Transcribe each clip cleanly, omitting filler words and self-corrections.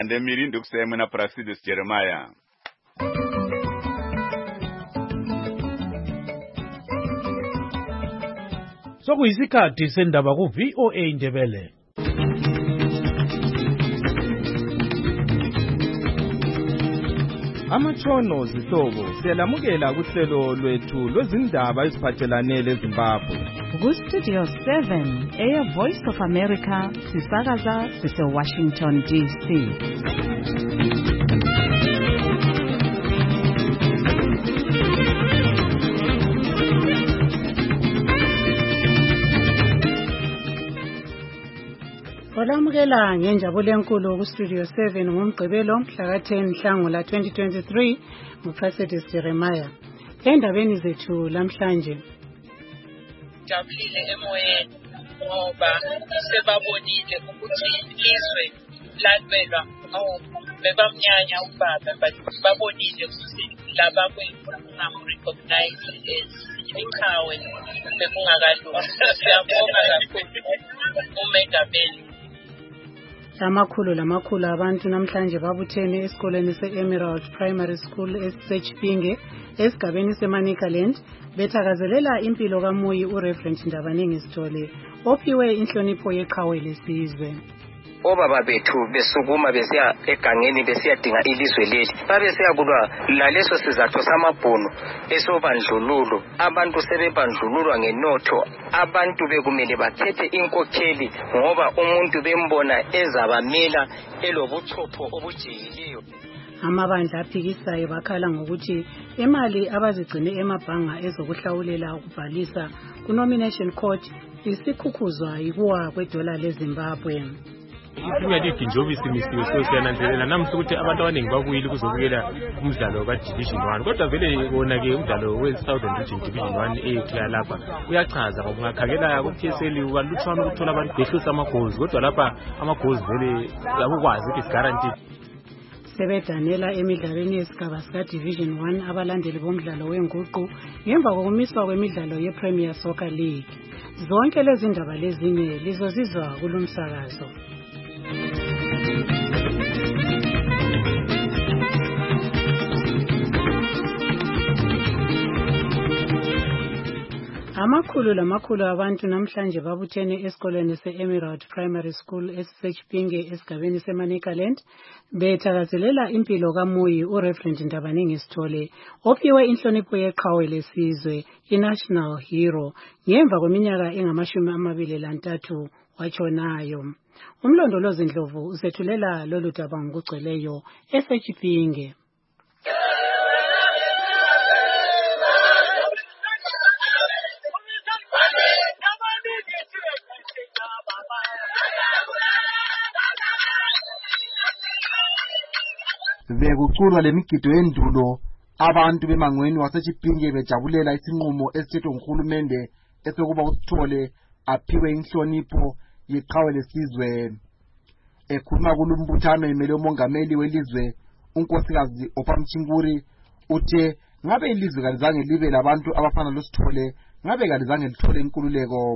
Ande Mirindo kusema na Prasidus Jeremiah. Sokuyisikhathi sendaba ku VOA Indebele. Amatshono zihlobo siyalamukela kuhlelo lwethu lwezindaba eziphathelane leZimbabwe. Ku Studio 7 Air Voice of America sisakaza sise Washington DC. Olamukela ngenjabulo enkulu ku Studio 7 ngomgqibelo mhla ka-10 Nhlangula 2023 nguPrasidus Jeremiah. Endabeni zethu lamhlanje jabulile emoyeni ngoba sebabonile ukuthi izwe lalwelwa bebamnyanya ubaba babonile ukuthi laba kwe-recognize iqhawe bekungakalungi. Siyabonga kakhulu uMengameli. Lamakhulu abantu namhlanje babuthene esikoleni se-Emerald Primary School eSechipinge esigabeni seManicaland bethakazelela impilo kaMuyi uReverend Ndabaningi Sithole ophiwe inhlonipho yeqhawe lesizwe. Obaba bethu besukuma besiya egangeni besiyadinga ilizwe leli babesiyakulwa laleso sizathu samabhono esobandlululo. Abantu sebebandlululwa ngenotho, abantu bekumele bakhethe inkokheli ngoba umuntu bembona ezabamela elobuchopho obujiyileyo. Amabandla aphikisayo bakhala ngokuthi imali abazigcine emabhanga ezokuhlawulela ukubhalisa ku-nomination court isikhukuzwa yikuwa kwedola leZimbabwe. Ipremier League njengoba isimisiwe siyananzelela namuhla ukuthi abantu abaningi babuyile ukuzobukela umdlalo ka-Division 1 kodwa vele wona-ke umdlalo we-Southern Region Division 1 eyekhaya lapha uyachaza ngoba ungakhangela ku-PSL ukalutshwana ukuthola abantu behlisa ama-goals kodwa lapha ama-goals vele akukwazi ukuthi is-guaranteed. Sebedanela emidlalweni yesigaba sika-Division 1 abalandeli bomdlalo wenguqu ngemva kokumiswa kwemidlalo ye-Premier Soccer League. Zonke lezi ndaba lezinye lizozizwa kulomsakazo. Amakhulu abantu namhlanje babuthene esikoleni se-Emerald Primary School eSechipinge esigabeni seManicaland bethakazelela impilo kaMuyi uReverend Ndabaningi Sithole ophiwe inhlonipho yeqhawe lesizwe i-National Hero ngemva kweminyaka engama-23 watshonayo. Umlondolozi Ndlovu usethulela lolu daba ngokugcweleyo eSechipinge. Bekuculwa lemigido yendulo abantu bemangweni waseChipinge bejabulela isinqumo esithethwe nguhulumende esokuba uSithole aphiwe inhlonipho yeqhawe lesizwe. Ekhuluma kulumbuthano emele umongameli welizwe unkosikazi Ophamchinguri uthe ngabe ilizwe kalizange libe labantu abafana loSithole ngabe kalizange lithole inkululeko.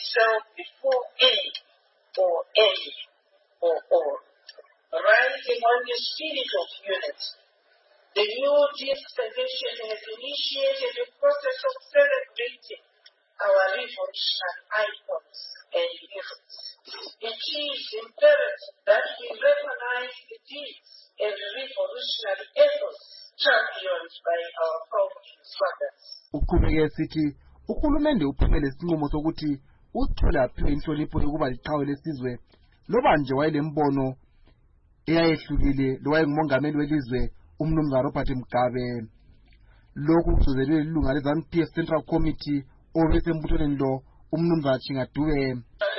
Rising on the spirit of unity, the new dispensation has initiated a process of celebrating our revolutionary icons and heroes. It is imperative that we recognize the deeds and revolutionary efforts championed by our founding fathers. Uqhubeke sithi uhulumende uphumele isinqumo sokuthi uSithole aphiwe inhlonipho yokuba liqhawe lesizwe loba nje wayelembono eyayehlukile lowayengumongameli welizwe umnumzana Robert Mugabe. Lokhu kuzozelwe ilunga leZANU-PF Central Committee obesembuthaneni lo umnumzana Chingadube.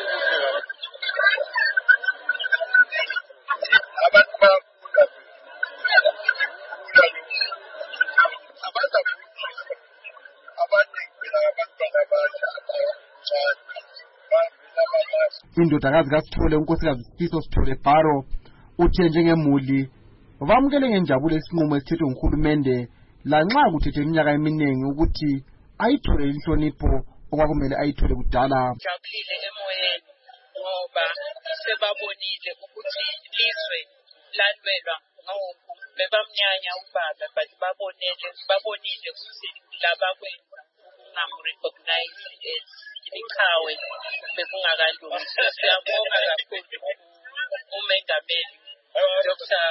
Indodakazi kaSithole unkosikazi Sifiso Sithole Bharo uthe njengemuli bamukele ngenjabulo isinqumo esithethwe nguhulumende lanxa kuthethe iminyaka eminingi ukuthi ayithole inhlonipho okwakumele ayithole kudala. Jabulile emoyeni ngoba sebabonile ukuthi izwe lalwelwa bebamnyanya ubaba but babonile ukuthi labakwenza ungamu-recognize as iqhawe bekungakalungi. So siyabonga kakhulu umengameli Dr.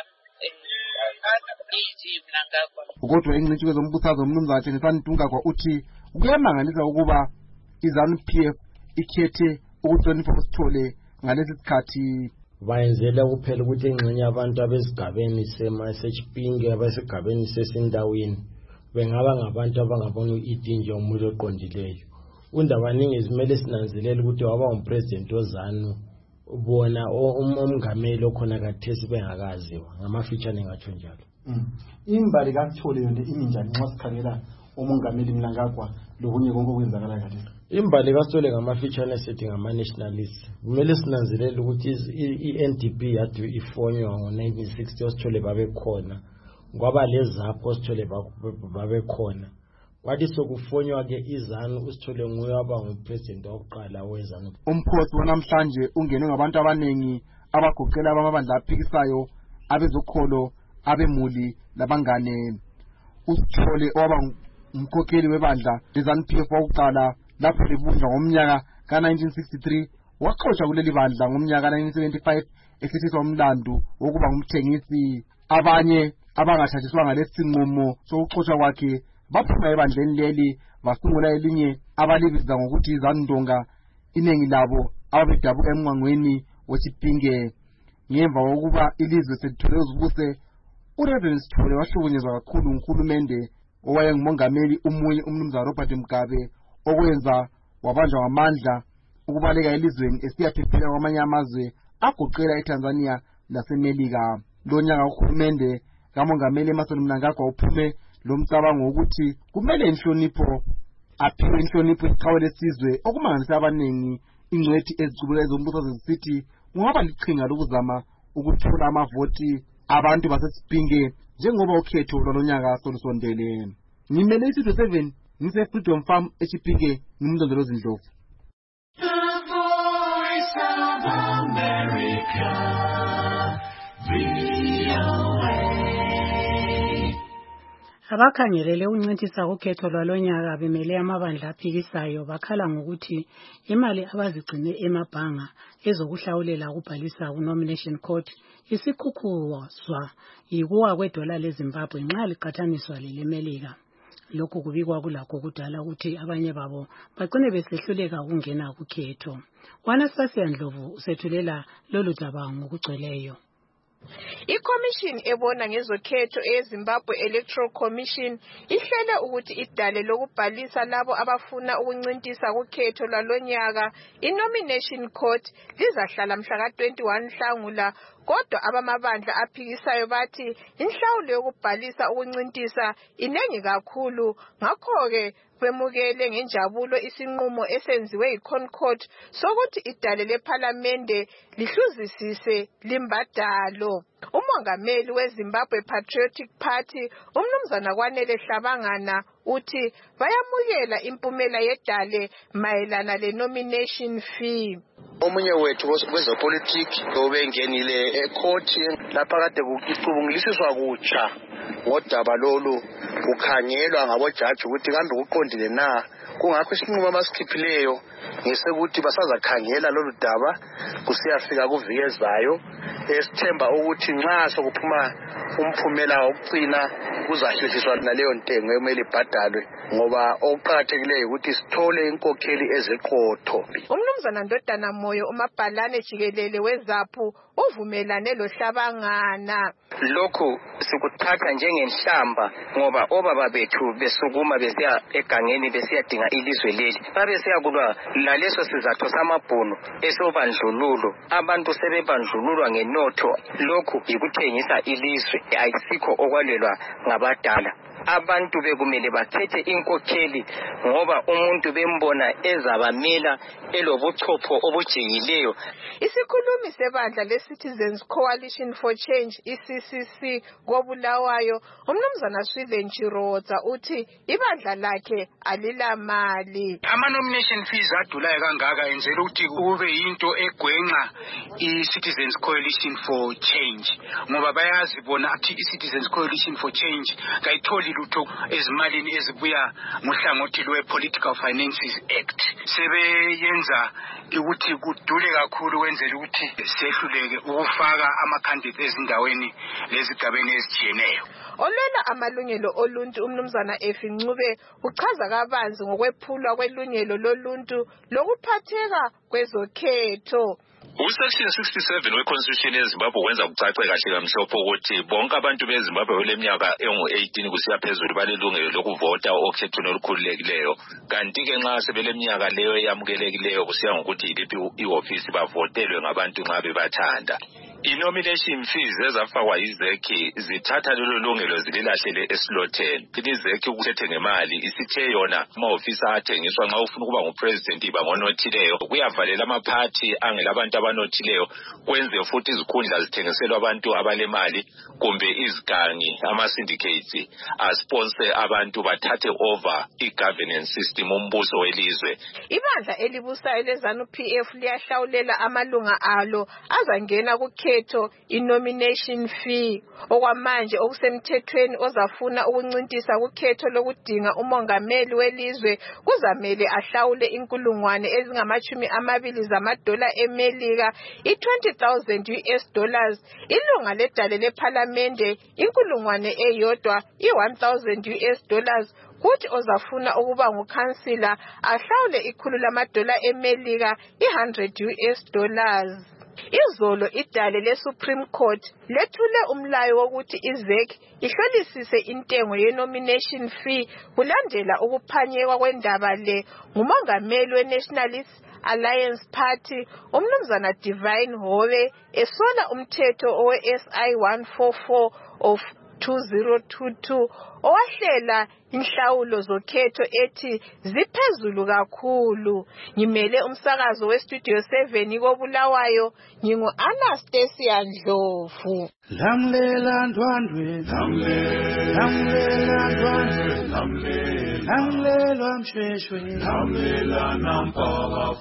E.G. Mnangagwa. Kodwa ingcitshi zombuthazo umnumzana Thengisani Ntungagwa uthi kuyamangalisa ukuba iZANU-PF ikhethe ukuhlonipha uSithole ngalesi sikhathi. Bayenzela kuphela ukuthi ingxenye abantu abesigabeni sema-Sechipinge abesigabeni sesindaweni bengaba ngabantu abangabona u-E.D. njengomuntu oqondileyo. Undabaningi kumele sinanzelele ukuthi waba umpresident wozanu bona umngameli okhona kathesi bengakaziwa ngamafitshane ngatsho njalo. Imbali kaSithole yonke imi njani nxa sikhangela umongameli Mnangagwa lokunye konke okwenzakala kathesi? Imbali kaSithole ngamafitshane sithi ngama-nationalists. Kumele sinanzelele ukuthi i-NDP yathi ifonywa ngo-1960 uSithole babekhona. Kwaba lezapho uSithole babekhona. Kwathi sokufonywa-ke iZANU uSithole nguye waba ngupresident wokuqala weZANU. Umkhosi wanamhlanje ungenwe ngabantu abanengi abagoqela abamabandla aphikisayo, abezokholo, abemuli labangane. uSithole waba umkhokheli webandla leZANU-PF wokuqala lapho libunjwa ngomnyaka ka-1963 waxoshwa kuleli bandla ngomnyaka ka-1975 esithiswa umlando wokuba ngumthengisi. Abanye abangathatshiswanga lesi nqumo sokuxoshwa kwakhe baphuma ebandleni leli basungula elinye abalibiza ngokuthi iZANU-Ndonga, inengi labo ababedabuka emngwangweni weChipinge. Ngemva kokuba ilizwe selithole uzibuse, uReverend Sithole wahlukunyezwa kakhulu nguhulumende owayengumongameli umunye umnumzana Robert Mugabe, okwenza wabanjwa ngamandla ukubaleka elizweni esiyaphephela kwamanye amazwe agoqela eTanzania laseMelika. Lo nyaka uhulumende kamongameli Emmerson Mnangagwa uphume lo mcabango ukuthi kumele inhlonipho aphiwe inhlonipho iqhawe lesizwe, okumangalisa abanengi. Ingcwethi ezicubula ezombuso zisithi kungaba liqhinga lokuzama ukuthola amavoti abantu baseSipinge njengoba ukhetho lwalonyaka solusondele. Ngimele isizwe 7 ngise Freedom Farm eChipinge ngimndondolozi Ndlovu. Abakhangelele uncintisa ukhetho lwalonyaka bemele amabandla aphikisayo bakhala ngokuthi imali abazigcine emabhanga ezokuhlawulela ukubhalisa ku-nomination court isikhukhuzwa yikuwa kwedola leZimbabwe nxa liqathaniswa leleMelika. Lokhu kubikwa kulakho kudala ukuthi abanye babo bagcine besehluleka ukungena kukhetho. Anastasia Ndlovu usethulela lolu daba ngokugcweleyo. ICommission ebona ngezokhetho eZimbabwe Electoral Commission ihlele ukuthi idale lokubhalisa labo abafuna ukuncintisa kukhetho lwalonyaka i-nomination court lizahlala mhla ka-21 Nhlangula. Kodwa abamabandla aphikisayo bathi inhlawulo yokubhalisa ukuncintisa inengi kakhulu, ngakho-ke bemukele ngenjabulo isinqumo esenziwe yiConcord sokuthi idale lephalamende lihluzisise limbadalo. Umongameli weZimbabwe Patriotic Party umnumzana Kwanele Hlabangana uthi bayamukela impumela yedale mayelana le-nomination fee. Omunye wethu wezopolitiki obengenile ekhoti lapha kade kucubungulisiswa kutsha ngodaba lolu, kukhangelwa ngabojaji ukuthi kambe kuqondile na. Kungakho isinqumo abasikhiphileyo ngesekuthi basazakhangela lolu daba kusiyafika kuviki ezayo. Esithemba ukuthi nxa sokuphuma umphumela wokucina kuzahlisiswa naleyo ntengo emele ibhadalwe, ngoba okuqakathekileyo ukuthi sithole inkokheli eziqotho. Umnumzana Ndodana Moyo umabhalane jikelele weZAPU uvumelane loHlabangana. Lokhu sikuthatha njengenhlamba ngoba obaba bethu besukuma besiya egangeni besiyadinga ilizwe leli babesiya kulwa laleso sizathu samabhono esobandlululo. Abantu sebebandlululwa ngenotho. Lokhu yikuthengisa ilizwe, ayisikho okwalelwa ngabadala. abantu bekumele bakhethe inkokheli ngoba umuntu bembona ezabamela elobuchopho obujiyileyo. Isikhulumi sebandla le-Citizens Coalition for Change, i-CCC, koBulawayo, umnumzana Swithen Chirodza uthi ibandla lakhe alilamali. Ama-nomination fees adulayo kangaka enzela ukuthi kube yinto egwenxa i-Citizens Coalition for Change ngoba bayazi bona athi i-Citizens Coalition for Change kayitholi lutho ezimalini ezibuya ngohlangothi lwe-Political Finances Act. Sebeyenza ukuthi kudule kakhulu wenzela ukuthi sehluleke ukufaka ama-candidate ezindaweni lezigabeni ezijiyeneyo. Olwela amalungelo oluntu umnumzana Effie Ncube uchaza kabanzi ngokwephulwa kwelungelo loluntu lokuphatheka kwezokhetho. Section 67 we-Constitution yeZimbabwe wenza kucace kahle kamhlophe ukuthi bonke abantu beZimbabwe beleminyaka engu-18 kusiya phezulu balelungelo lokuvota okhethweni olukhululekileyo. Kanti-ke nxa sebeleminyaka leyo eyamukelekileyo kusiya ngokuthi yiliphi ihofisi bavotelwe ngabantu nxa bebathanda. I-nomination fees ezafakwa yizekhi zithatha lelo lungelo zililahlele esilotheni. Izekhi ukuthethe ngemali isithe yona amahofisi athengiswa nxa ufuna ukuba ngupresident iba ngonothileyo kuyavalela amaphathi angelabantu abanothileyo kwenze futhi izikhundla zithengiselwa abantu abalemali kumbe izigangi ama-syndicates asponsor abantu bathathe over i-governance system umbuso welizwe. Ibandla elibusayo leZANU-PF liyahlawulela amalunga alo azangena kukhetho i-nomination fee. Okwamanje okusemthethweni ozafuna ukuncintisa kukhetho lokudinga umongameli welizwe kuzamele ahlawule inkulungwane ezingama-20 zamadola eMelika, i-$20,000 US. Ilunga ledale lephalamende inkulungwane eyodwa, i-$1,000 US. Kuthi ozafuna ukuba ngukhansila ahlawule $100 eMelika, i-$100 US. Izolo idale le-Supreme Court lethule umlayo wokuthi izekhi ihlolisise intengo ye-nomination fee kulandela ukuphanyekwa kwendaba le ngumongameli we-Nationalist Alliance Party umnumzana Divine Howe esola umthetho owe-SI 144 of 2022 owahlela inhlawulo zokhetho ethi ziphezulu kakhulu. Ngimele umsakazo we-Studio 7 koBulawayo, ngingu-Anastasia Ndlovu. Lamlela ndwandwe, lamlela ndwandwe, lamlela mshweshwe, lamlela nampaka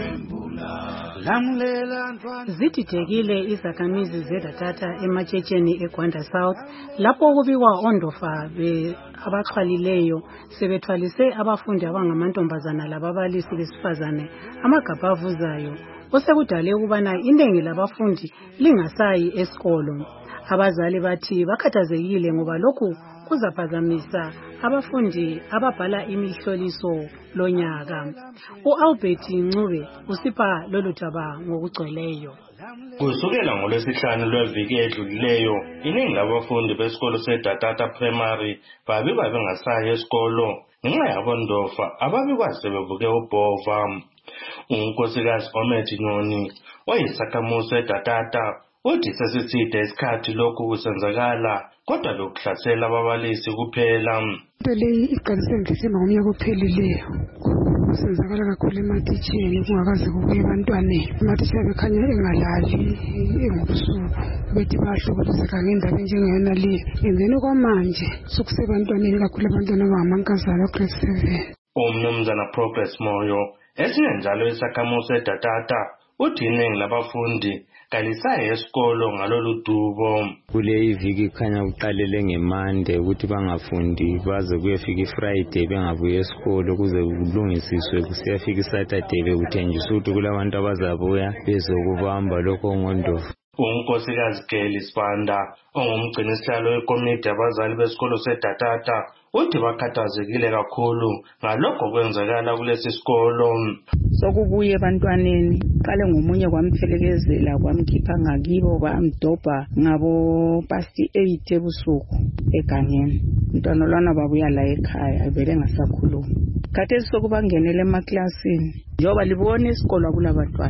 fowembula, lamlela ndwandwe. Zididekile izakhamizi zedatata ematshetsheni eGwanda South lapho kubikwa ondofa abaxhwalileyo sebethwalise abafundi abangamantombazana lababalisi besifazane amagabha avuzayo osekudale ukubana iningi labafundi lingasayi esikolo. Abazali bathi bakhathazekile ngoba lokhu kuzaphazamisa abafundi ababhala imihloliso lonyaka. U-Albert Ncube usipha lolu daba ngokugcweleyo. Kusukela ngoLwesihlanu lweviki edlulileyo, iningi labafundi besikolo seDatata Primary babikwa bengasayi esikolo ngenxa yabondofa ababikwa sebevuke ubhova. Unkosikazi Omethi Nyoni oyisakhamuzi seDatata uthi sesiside isikhathi lokhu kusenzakala kodwa lokuhlasela ababalisi kuphela. Leyi iqalise ngisemba ngomnyaka ophelileyo. Senzakala kakhulu ematitsheni kungakaze kubuye ebantwaneni. Amatitsha bekhanya engalali engobusuku bethi bahlukuluzeka ngendaba enjengeyona le. Ngenzeni kwamanje sokusebantwaneni kakhulu abantwana abangamankazana grade 7. Umnumzana Progress Moyo esinye njalo isakhamuzi seDatata uthi iningi labafundi kalisayi esikolo ngalolu dubo. Kule iviki khanya kuqalele ngeMonday ukuthi bangafundi baze kuyefika iFriday bengabuye esikolo kuze kulungisiswe kusiyafika iSaturday bekuthenjiswa ukuthi kulabantu abazabuya bezokubamba lokho ngondofu. Unkosikazi Kelly Sibanda ongumgcinisihlalo wekomiti abazali besikolo seDatata uthi bakhathazekile kakhulu ngalokho kwenzakala kulesi sikolo. Sokubuye ebantwaneni qale ngomunye kwamphelekezela kwamkhipha ngakibo bamdobha ngabo past 8 ebusuku egangeni. Umntwana lwana babuya la ekhaya vele ngasakhuluma. Khathesi sokubangenele emaklasini njoba libona isikolo kulabantwana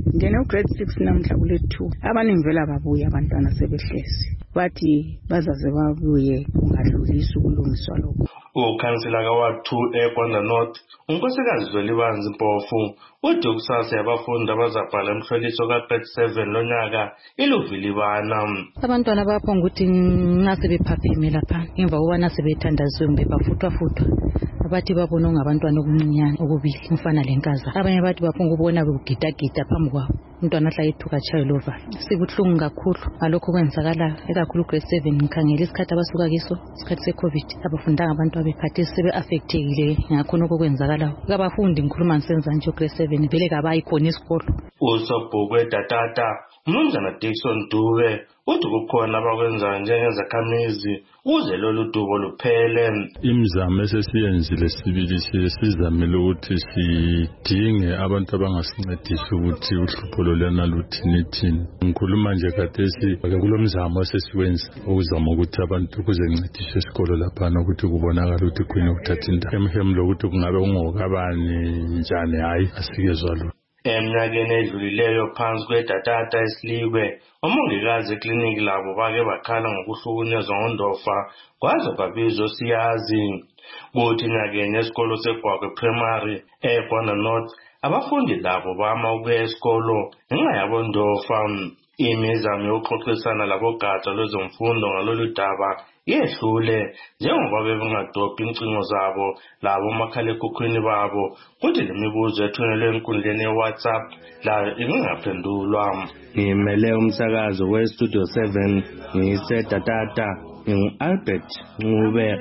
ngene ugrade 6 namhla kule 2 abaningi vela babuya abantwana sebehlezi bathi bazaze babuye kungadlulisi ukulungiswa lokho. Ukhansila kaWard 2 eGwanda North unkosikazi Zwelibanzi Mpofu uthi kusasa yabafundi abazabhala emhloliso ka-grade 7 lonyaka iluvilibana. Abantwana bapho ukuthi ngase bephapheme lapha ngemva kokubana sebethandazwe bebafuthwa abathi babona ngabantwana okuncinyane okubili umfana lenkazana. Abanye bathi baphunga ukubona bekugidagida phambi kwabo umntwana ahlala ethuka chayo lova. Sikuhlungu kakhulu ngalokho kwenzakala ekakhulu grade 7 ngikhangela isikhathi abasuka kiso isikhathi se-COVID abafundanga abantu abephathise sebe-affectekile ngakho nokho kwenzakala kabafundi ngikhuluma ngisenza nje grade 7 vele kabayi khona isikolo. Usobhukwe Tatata uMnumzana Dickson Dube uthi kukhona abakwenzayo njengezakhamizi ukuze lolu dubo luphele. Imizamo esesiyenzile sibili sizamile ukuthi sidinge abantu abangasincedisa ukuthi uhlupho lolana luthini. Ngikhuluma nje khathesi kulo mzamo esesiwenza ukuzama ukuthi abantu kuzencediswe esikolo lapha ukuthi kubonakala ukuthi khona ukuthatha indawo emhemu lokuthi kungabe ungokabani njani hayi asikezwa lo. Eminyakeni edlulileyo phansi kweDatata eSilikwe omongikazi ekliniki labo bake bakhala ngokuhlukunyezwa ngondofa kwaze babizwa siyazi. Kuthi nyakeni esikolo seGwagwe Primary eGwanda North abafundi labo bama ukuya esikolo ngenxa yabondofa. Imizamo yokuxoxisana labogatsha lwezemfundo ngalolu daba yehlule njengoba bebengadobhi incingo zabo labo makhalekhukhwini babo kuthi lemibuzo ethunyelwe enkundleni yeWhatsApp layo ingaphendulwa. Ngimele umsakazo weStudio 7 ngiseDatata ngingu-Albert Ncube.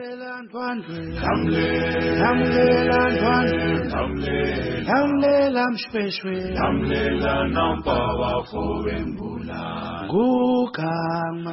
Lamlela mshweshwe lamlela nampa bafowembula gugama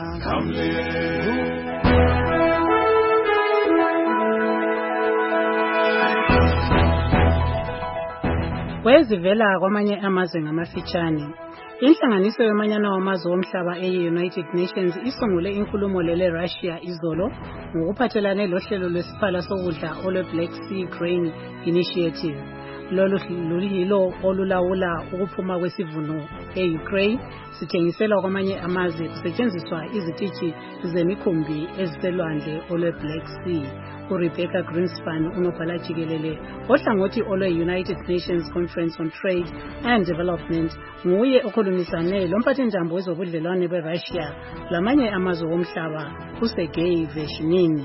Wezivela kwamanye amazwe ngamafitshane. Inhlanganiso yomanyano wamazwe omhlaba e-United Nations isungule inkulumo le-Russia izolo ngokuphathelane lohlelo lwesiphala sokudla olwe-Black Sea Grain Initiative. Lolu yilo olulawula ukuphuma kwesivuno e-Ukraine sithengiselwa kwamanye amazwe kusetshenziswa izitishi zemikhumbi eziselwandle olwe-Black Sea. uRebecca Greenspan unobhala jikelele ohlangothi olwe-United Nations Conference on Trade and Development nguye okhulumisane lomphathintambo wezobudlelwane beRussia lamanye amazwe omhlaba uSergei Vershinin.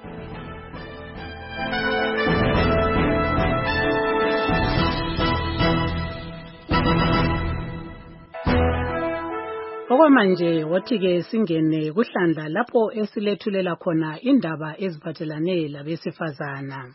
Okwamanje wothi-ke singene kuhlandla lapho esilethulela khona indaba eziphathelane labesifazana.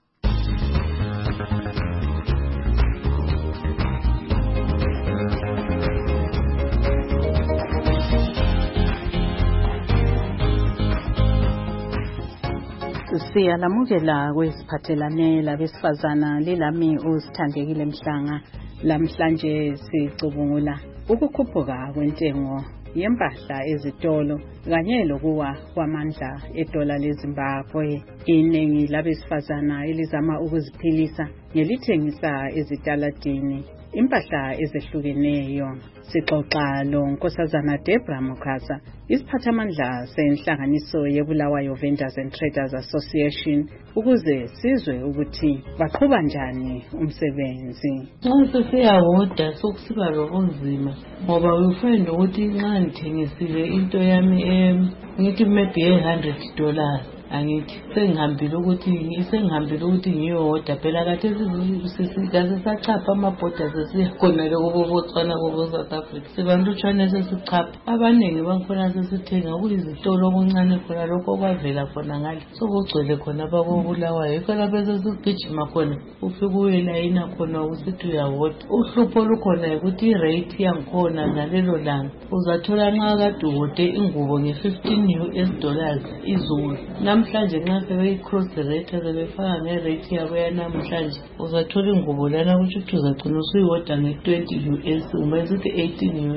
Siyalamukela kwesiphathelane labesifazana lilami uSithandekile Mhlanga. Lamhlanje sicubungula ukukhuphuka kwentengo yempahla ezitolo kanye lokuwa kwamandla edola leZimbabwe. Iningi labesifazana elizama ukuziphilisa ngelithengisa ezitaladini impahla ezehlukeneyo. Sixoxa lo Nkosazana Debra Mukasa, isiphathamandla senhlanganiso yeBulawayo Vendors and Traders Association, ukuze sizwe ukuthi baqhuba njani umsebenzi. Nxa siyawoda sokusiba lobunzima ngoba ufunda ukuthi nxa ngithengisile into yami ngithi maybe $100 angithi sengihambile ukuthi ngiyoda phela kade sisachapha amabhoda sesiyakhona lokubo Botswana kubo South Africa sibantu sesichapha abaningi bankhona sesithenga kuyizitolo okuncane khona lokho kwavela khona ngale sokugcwele khona abakobulawayo yikho lapho sesigijima khona ufike uyelayina khona usithi uyawoda. Uhlupho lukhona ukuthi irate yangikhona ngalelo langa uzathola nxa kade uwode ingubo nge$15 izulu namhlanje nxa sebeyicross rate sebefaka ngerate yabo yanamhlanje uzathola ingubo lana ukuthi uzagcina usuyiwoda nge$20 uma isithi $18.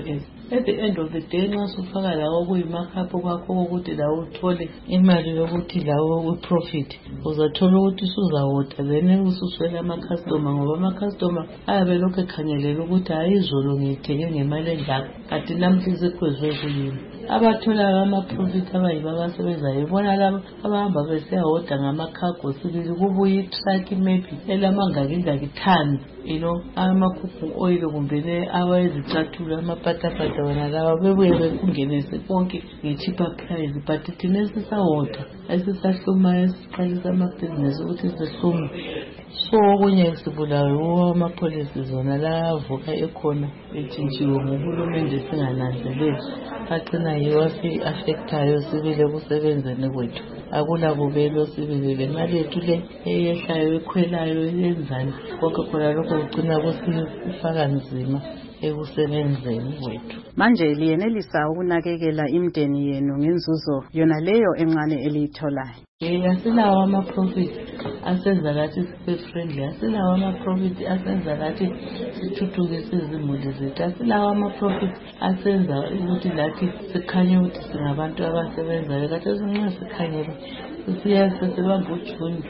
at the end of the day nxa sufaka lawo kuyimakhapho kwakho ukuthi lawo uthole imali yokuthi lawo uprofit uzathola ukuthi usuzawota then ususwela ama-customer ngoba ama-customer ayabe lokhu ekhangelela ukuthi hayi izolo ngiyithenge ngemali engaka kanti namhla isekhwezwe kuyini abathola ama-profit abayibo abasebenzayo ibona labo abahamba besiyahoda ngama-cargo sibili kubuye itruck maybe elamangaki tons amakhuphu oil kumbe awezicathulo amapatapata wona lawa bebuye bekungenise konke nge-cheaper price but thina esisahoda esisahluma esiqalisa amabhizinesi ukuthi sihlume so okunye sibulawe amapholisi zona lavuka ekhona etshintshiwe nguhulumende singananzeleli agcina yiwo afi-affectayo sibile kusebenzeni kwethu akula bubelo sibili le mali yethu le eyehlayo ekhwelayo yenzani konke khona lokho kugcina kusifaka nzima ekusebenzeni kwethu. Manje liyenelisa ukunakekela imndeni yenu ngenzuzo yona leyo encane eliyitholayo. Asilawo ama-profit asenza lathi sibe friendly, asilawo ama-profit asenza lathi sithuthukise izimuli zethu, asilawo ama-profit asenza ukuthi lathi sikhanye ukuthi singabantu abasebenzayo. Kathi nxa sikhanyele sesibamba uJuni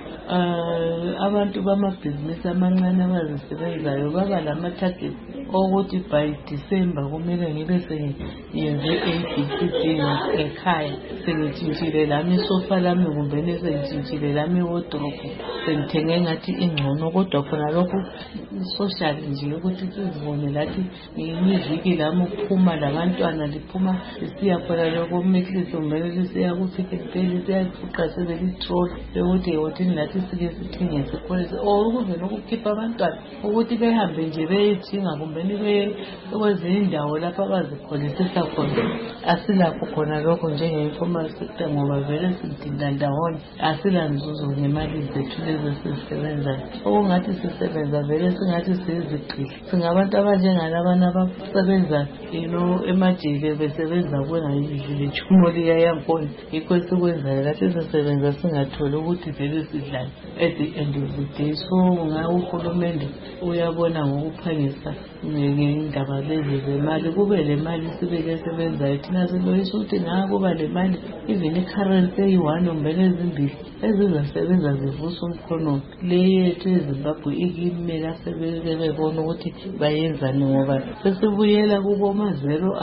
abantu bamabhizinisi amancane abazisebenzayo baba lama-target ukuthi by December kumele ngibe sengiyenze ABCD ekhaya, sengitshintshile lami isofa lami kumbe sengitshintshile lami wardrobe, sengithenge ngathi ingcono. Kodwa khona lokho social nje ukuthi sizibone lathi ngiviki lami uphuma labantwana liphuma lisiya khona lokho mekilisi kumele lisiya kusikepeli siyafuqa sebelitroll ukuthi wothini lathi sike sithenge sikolese ukuvela ukukhipha abantwana ukuthi behambe nje beyithinga kumbe kwezinye indawo lapho abazikholisisa khona. Asilapho khona lokho njenge-informal sector ngoba vele sidinga ndawonye, asila nzuzo ngemali zethu lezi esizisebenzayo. Okungathi sisebenza vele singathi sizigqili, singabantu abanjengalabana abasebenza emajele besebenza kwengayidlile ichumo likayakhona. Yikho esikwenzayo lathi sisebenza singatholi ukuthi vele sidlale at the end of the day. So uhulumende uyabona ngokuphangisa ngendaba lezi zemali, kube le mali sibeke esebenzayo thina siloyisa ukuthi kuba le mali even i-currency eyi-1 kumbele ezimbili ezizasebenza zivusa umkhonomi. Le yethu eZimbabwe ikimele asebeke bebona ukuthi bayenzani ngoba sesibuyela kubomazero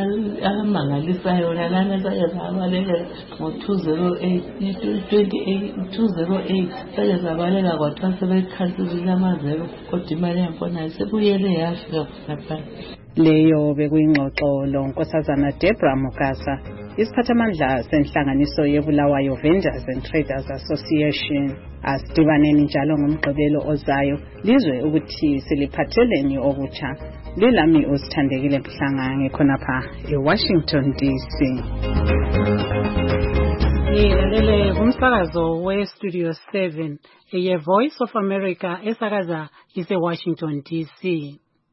amangalisayo lalana sake sabaleka ngo-208 sake sabaleka kwathiwa sebekhansilile amazero kodwa imali yakhona isebuyele yafika khonapha. Leyo bekuyingxoxo loNkosazana Deborah Mugasa, isiphathamandla senhlanganiso yeBulawayo Vendors and Traders Association. Asidibaneni njalo ngomgqibelo ozayo lizwe ukuthi siliphatheleni okutsha. Lilami usithandekile Mhlanga ngikhonapha eWashington DC. Yelele kumsakazo we-Studio 7 ye-Voice of America esakaza ise-Washington DC.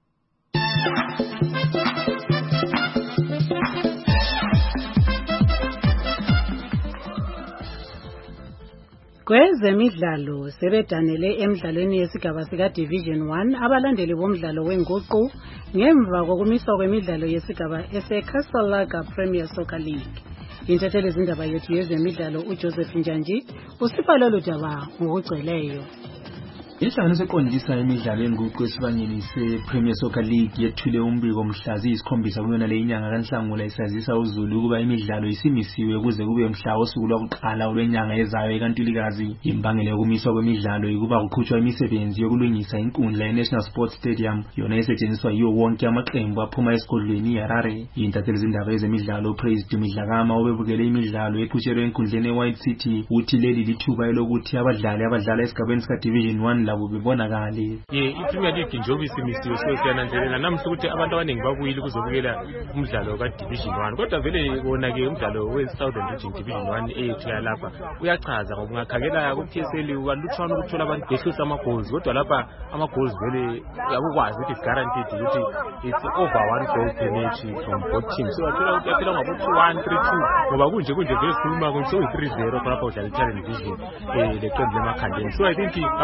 Kwezemidlalo sebedanele emidlalweni yesigaba sika Division 1 abalandeli bomdlalo wenguqu ngemva kokumiswa kwemidlalo yesigaba ese-Casalaga Premier Soccer League. Intatheli izindaba yethu yezemidlalo uJoseph Njanji usipha lolu daba ngokugcweleyo. Inhlanganiso eqondisa imidlalo yenguqu esibangeni se-Premier Soccer League yethule umbiko mhla ziyikhombisa kuyona le inyanga kaNhlangula isazisa uZulu ukuba imidlalo isimisiwe kuze kube mhla wosuku lwakuqala olwenyanga ezayo eKantulikazi. Imbangela yokumiswa kwemidlalo ukuba kuqhutshwa imisebenzi yokulungisa inkundla ye-National Sports Stadium yona esetshenziswa yiwo wonke amaqembu aphuma esigodlweni iHarare. Intatheli izindaba ezemidlalo uPraise Dumidlakama obebukele imidlalo eqhutshelwe enkundleni eWhite City uthi leli lithuba elokuthi abadlali abadlala esigabeni sika-Division 1 labo bebonakale. iPremier League njengoba isimisiwe siyananzelela namuhla ukuthi abantu abaningi babuyile ukuzobukela umdlalo ka-Division 1 kodwa vele wona-ke umdlalo we-Southern Region Division 1 eyethu yalapha uyachaza ngoba ungakhangela ku-PSL walutshwana ukuthola abantu behlisa ama-goals kodwa lapha ama-goals vele uyakwazi ukuthi it's guaranteed ukuthi it's over 1 goal per match from both teams. So uyathola ngabo 2-1, 3-2 ngoba kunje vele sikhuluma kuyi-3-0 khonapha udlala i-Challenge Division leqembu lemakhandeni. So I think abantu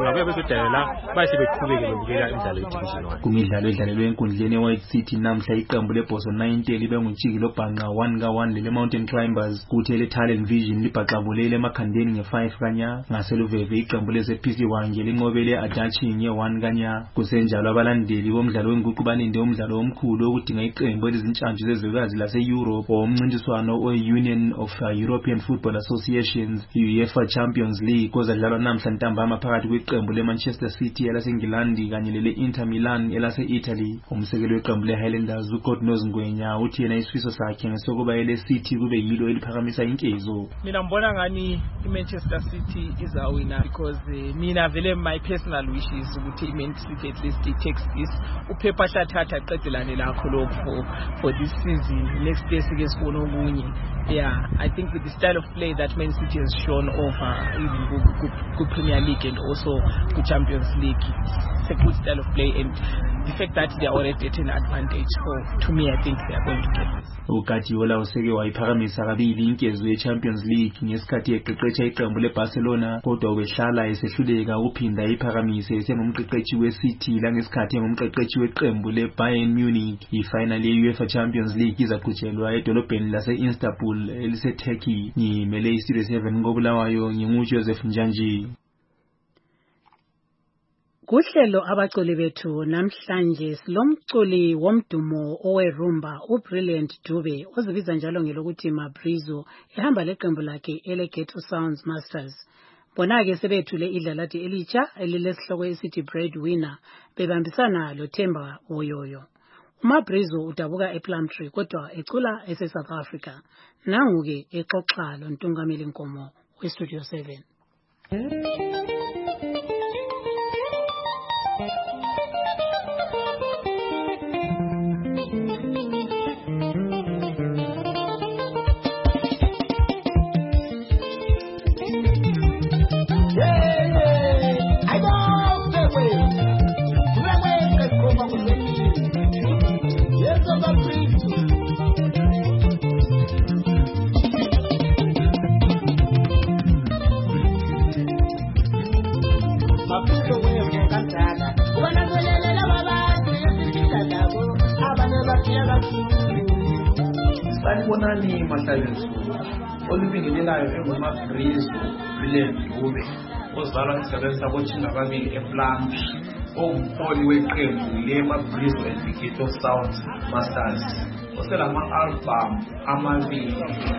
ngabuya bezodalela bahle beqhubeke bebukela imidlalo ye-Division 1. Kumidlalo edlalelwe enkundleni e-White City namhla iqembu leBhoso 90 libe ngutshikilo bhanqa 1-1 lele Mountain Climbers, kuthi le-Talent Vision libhaqabulele emakhandeni nge-5 kanya. Ngaseluveve iqembu leze-PC Wange linqobele Adachi nge-1 kanya. Kusenjalo abalandeli bomdlalo wenguqu balinde umdlalo omkhulu okudinga iqembu elizintshantshu zezwekazi lase-Europe omncintiswano o-Union of European Football Associations UEFA Champions League ozadlalwa namhla ntambama phakathi kweqembu le-Manchester City elase-Engilandi kanye lele-Inter Milan elase-Italy. Umsekeli weqembu le-Highlanders uGodnose Ngwenya uthi yena isifiso sakhe ngesokuba ele-City kube yilo eliphakamisa inkezo. Mina ngibona ngani i-Manchester City izawina because mina vele my personal wish is ukuthi i-Man City at least it takes this uPeppa Hlathatha aqedelane lakho lokho for this season. Next day sike sibone okunye. Yeah, I think with the style of play that Man City has shown over even good Premier League and also good Champions League, it's a good style of play, and the fact that they are already at an advantage, so to me I think they are going to get this. uGuardiola useke wayiphakamisa kabili inkezo ye-Champions League ngesikhathi eqeqesha iqembu le-Barcelona, kodwa ubehlala esehluleka ukuphinda iphakamise esengumqeqeshi we-City langesikhathi engumqeqeshi weqembu le-Bayern Munich. Ifinal ye-UEFA Champions League izaqhutshelwa edolobheni lase-Istanbul elise-Turkey. Ngimele iStudio 7 koBulawayo, nginguJoseph Njanji. Kuhlelo abaculi bethu namhlanje silomculi womdumo owerumba uBrilliant Dube ozibiza njalo ngelokuthi Mabrizo, ehamba leqembu lakhe ele-Ghetto Sounds Masters. Bona-ke sebethule idlalathi elitsha elilesihloko esithi Breadwinner bebambisana loThemba Oyoyo. uMabrizo udabuka ePlumtree kodwa ecula ese-South Africa. Nangu-ke exoxa loNtungameli Nkomo weStudio 7. Sanibonani mahlalensu olubingelelayo enguMabrizo Brilliant Dube ozalwa esigabeni sabotshinga ababili ePlumtree, ongumholi weqembu le-Mabrizo and the Ghetto Sounds Masters oselama-album amabili.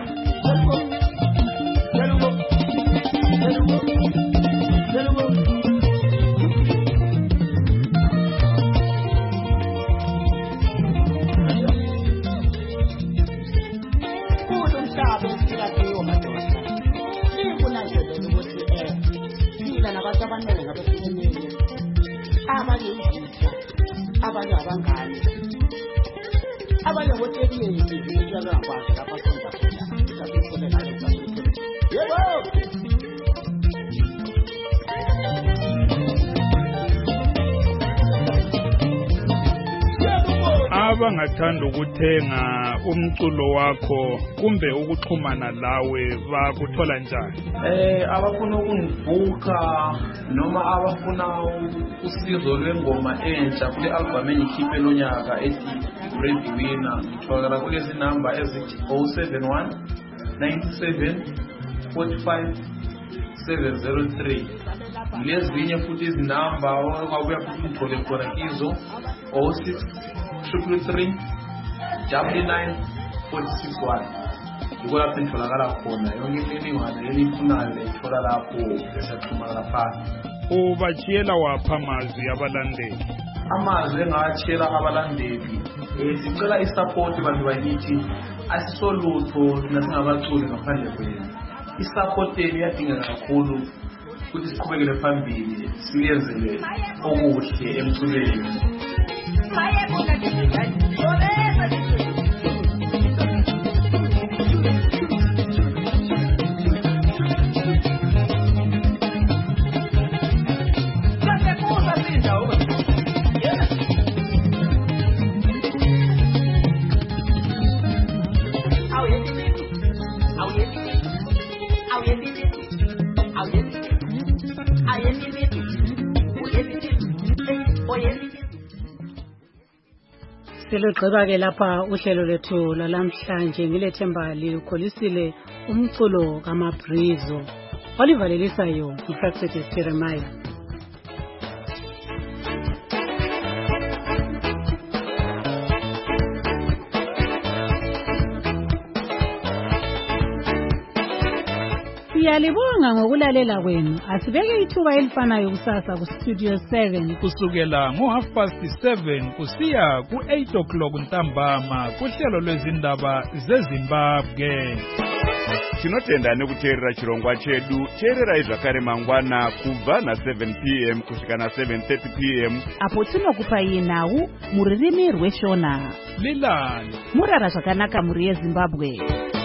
Abangathanda ukuthenga umculo wakho kumbe ukuxhumana lawe bakuthola njani? Abafuna ukungibuka noma abafuna usizo lwengoma entsha kule album engikhiphe lonyaka ethi Breadwinner, ngitholakala kulezi namba ezithi 071 97 45 703. Lezinye futhi izinamba ongabuya futhi ngithole khona kizo 06 333 99 461. Ukulapho ngitholakala khona yonke imininingwane enifunayo ethola lapho esaxhumana phansi. Ubachiyela wapha amazwi abalandeli? Amazwi engawatshela abalandeli sicela isupport bantu bakithi, asisolutho thina singabaculi ngaphandle kwenu. Isupport yenu iyadingeka kakhulu ukuthi siqhubekele phambili siyenzele okuhle emculweni. Silugqiba-ke lapha uhlelo lwethu lalamhlanje ngilethemba likholisile umculo kamaBrizo olivalelisayo uFraxetis Jeremiah. Siyalibonga ngokulalela kwenu. Asibeke ithuba elifanayo kusasa ku Studio 7 kusukela ngo7:30 kusiya ku8 ntambama kuhlelo lwezindaba zeZimbabwe. Tinotenda nekuteerera chirongwa chedu. Teerera zvakare mangwana kubva na7 p.m. kusvika na7:30 p.m. apo tinokupai nhau muririmi rweshona. Lilani murara zvakanaka muri yeZimbabwe.